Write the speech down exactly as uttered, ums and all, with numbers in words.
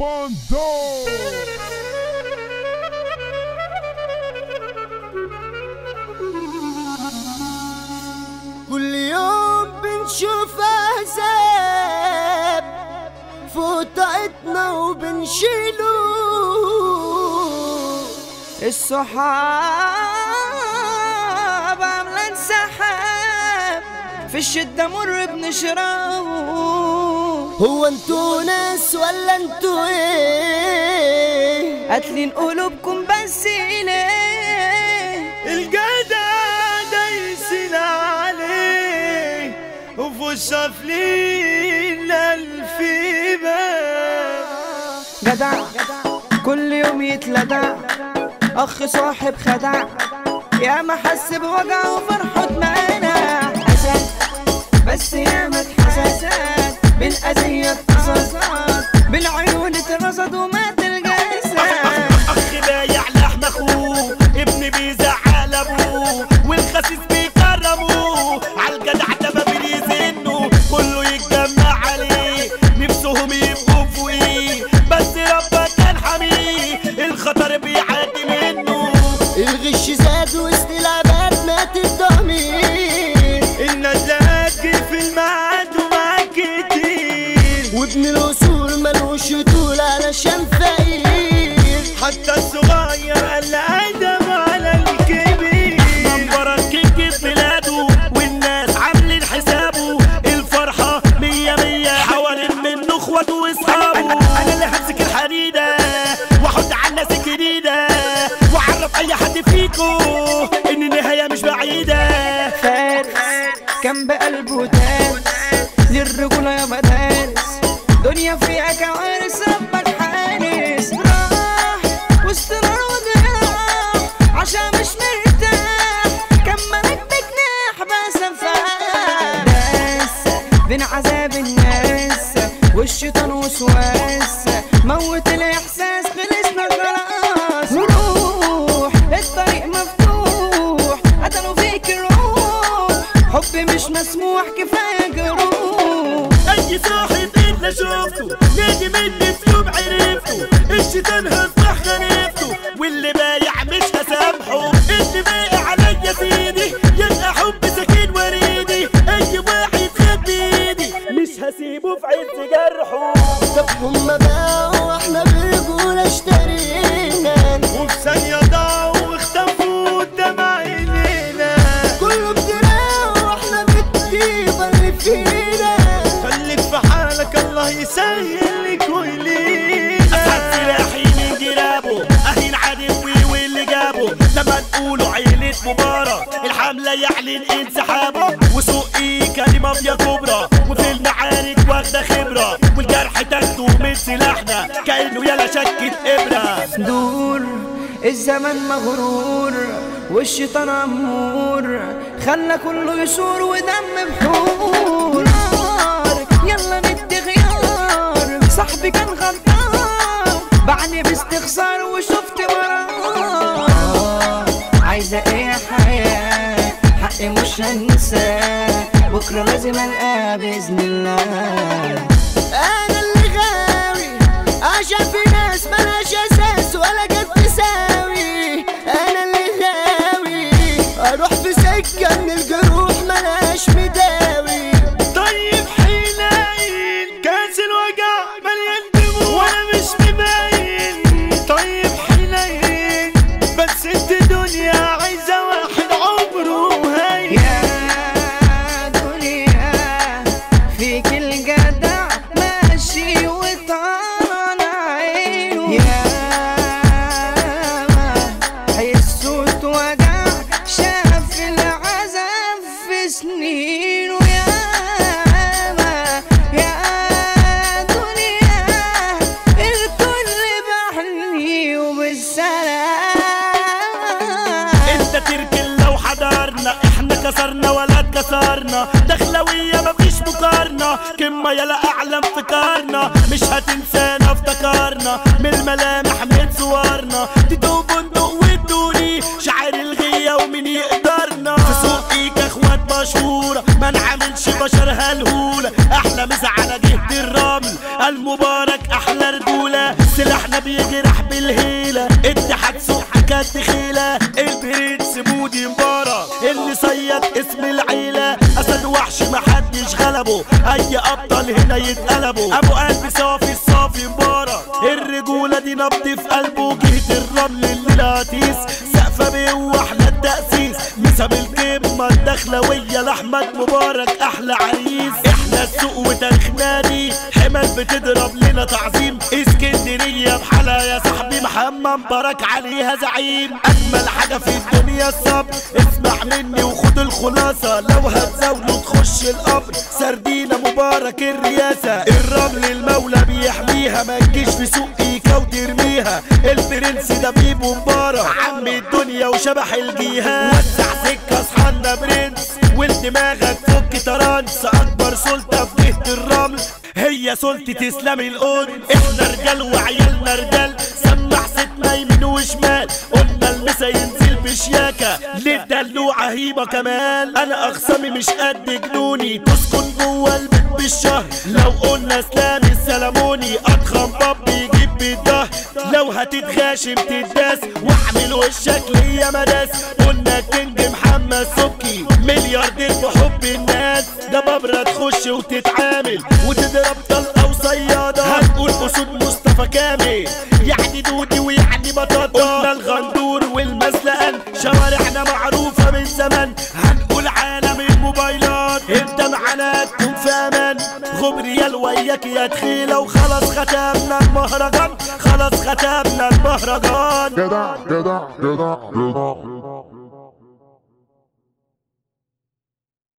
باندو. كل يوم بنشوف عذاب فوق طاقتنا وبنشيله. الصحاب عاملة انسحاب في الشدة مر بنشربه. هو انتو ناس ولا انتو ايه؟ قاتلين قلوبكم بس ليه؟ الجدع دايسين عليه وفي الشافلين الف باب. جدع كل يوم يتلدع، اخ صاحب خدع يا ما حس بوجع وفرحه اتمنع. حسد بس يا ما اتحسسات بالاذيه اتقصصت بالعيون اترصد ومات الجسد. اخ بايع لحم اخوه ابن بيزعق لابوه والخسيس بيكرموه عالجدع ده ما بيزنوا كله يتجمع عليه نفسهم يبقوا فوقيه بس ربك كان حميه الخطر بيعدي منه. الغش زاد وسط العباد مات الضمير. النزلة هتجي في الميعاد ومعاك كتير وابن الاصول ملوش طول علشان فقير. حتى الصغير قال ادم على الكبير. منبرك كيك في بلاده والناس عاملين حسابه الفرحة مية مية حوالين منه اخواته واصحابه. انا اللي همسك الحديدة واحط على الناس الجديدة واعرف اي حد فيكو ان النهاية مش بعيدة. فارس كان بقلبه دارس للرجولة يا مدارس دنيا فيها كوارث ربك حارس. راح وسط نار وضياع عشان مش مرتاح كان ملك بجناح بس انفاق. داس بين عذاب الناس والشيطان وسواس موت الاحساس خلصنا خلاص. روح الطريق مفتوح قتلوا فيك الروح حب مش مسموح كفايه جروح. اي صاحب الا شفته نادي مني في يوم عرفته الشيطان هفتح خليفته واللي بايع مش هسامحه. اللي بايع عليا سيدي يبقى حب سكين وريدي اي واحد خد بايدي مش هسيبه في عز جرحه. طب هما باعوا واحنا برجولة اشترينا وفي ثانية ضاعوا واختفوا قدام عينينا. كله بدراع واحنا بالطيبة اللي فينا. خليك في حالك الله يسهل لك ويلينا. اسعد سلاحي من جرابه اهين عدوي واللي جابه لما نقولوا عيلة مبارك الحملة يعلن انسحابه. وسوقي كلمة مافيا كبرى وفي المعارك واخدة خبرة والجرح تاخده من سلاحنا كأنه يلا شكة إبرة. دور الزمن مغرور والشيطان أمور خلى كله يشور ودم بحور. نار يلا ندي غيار صاحبي كان غلطان بعني باستخسار وشفت مرار. عايزة ايه يا حياة حقي مش هنساه بكرة لازم القاه بإذن الله. انا اللي غاوي عشان في ناس ملهاش اساس ولا جت تساوي. انا اللي غاوي اروح في سكة من الجروح ملهاش مداوي. طيب حنين كاس الوجع مليان دموع وانا مش مبين. طيب حنين بس انت دنيا عايزة واحد عمره هين. يا دنيا فيك الجدع ماشي وطعن عينه. يا ما حسوت وجع شاف العذاب في سنينه. يا ما يا دنيا الكل بحني وبالسلام. انت تركن لو حضرنا احنا كسرنا ولا اتكسرنا دخلوية مفيش مقارنة كما يلا اعلم فكرنا مش هتنسانا افتكرنا من الملامح من صورنا تدو بندق وادوني شعر الغية ومن يقدرنا. في سوقي كاخوات مشهورة ما نعملش بشر هالهولة احلى مسا على جهة الرمل المبارك احلى رجولة، سلاحنا بيجرح بالهيلة، اتحاد سوق كانت خيلة، البرنس مودي مبارك اللي صيد اسم العيلة، اسد وحش محدش غلبه، اي ابطال هنا يتقلبوا، ابو قلب صافي الصافي مبارك، الرجولة دي نبض في قلبه، جهة الرمل اللي لا تيس، سقفة بيه واحلى التأسيس، مسا بالقمة الدخلوية لاحمد مبارك احلى عريس، احنا السوق وتاريخ نادي، حمل بتضرب لنا تعظيم، اسكندرية بحالها يا صاحبي، محمد مبارك عليها زعيم، اجمل حاجة في الدنيا الصبر، اسمع مني وخد الخلاصة، لو هتزاوله تخش القبر، سردينا مبارك الرياسة، الرمل المولى بيحميها، ما تجيش في سوق ايكا وترميها، البرنس ده بيبو مبارك، عم الدنيا وشبح الجهاد، وسع سكة اصحالنا برنس، والدماغك فك ترانس، اكبر سلطة في جهة الرمل هي سلطة اسلام القدس، احنا رجال وعيالنا رجال، سمع ستنا يمين وشمال، قلنا المسا ينزل بشياكة، للدلوعة هيبة كمال، انا اخصامي مش قد جنوني، تسكن جوه البيت بالشهر، لو قلنا اسلام السلموني، اضخم باب بيجيب بالظهر، لو هتتغاشم تداس، واعمل وشك ليا مداس، قلنا الكينج محمد سبكي، ملياردير بحب الناس، ده ببرة تخش وتتعامل، وتضرب طلقة وصيادة، هنقول اسود مصطفى كامل، يعني دودي ويعني بطاطا، قلنا الغندور والمزلقان، شوارعنا معروفة من زمان، هنقول عالم الموبايلات، انت معانا تكون في امان، غبريال وياك يا تخيلة، وخلاص ختمنا المهرجان، خلاص ختمنا المهرجان. جدع جدع جدع جدع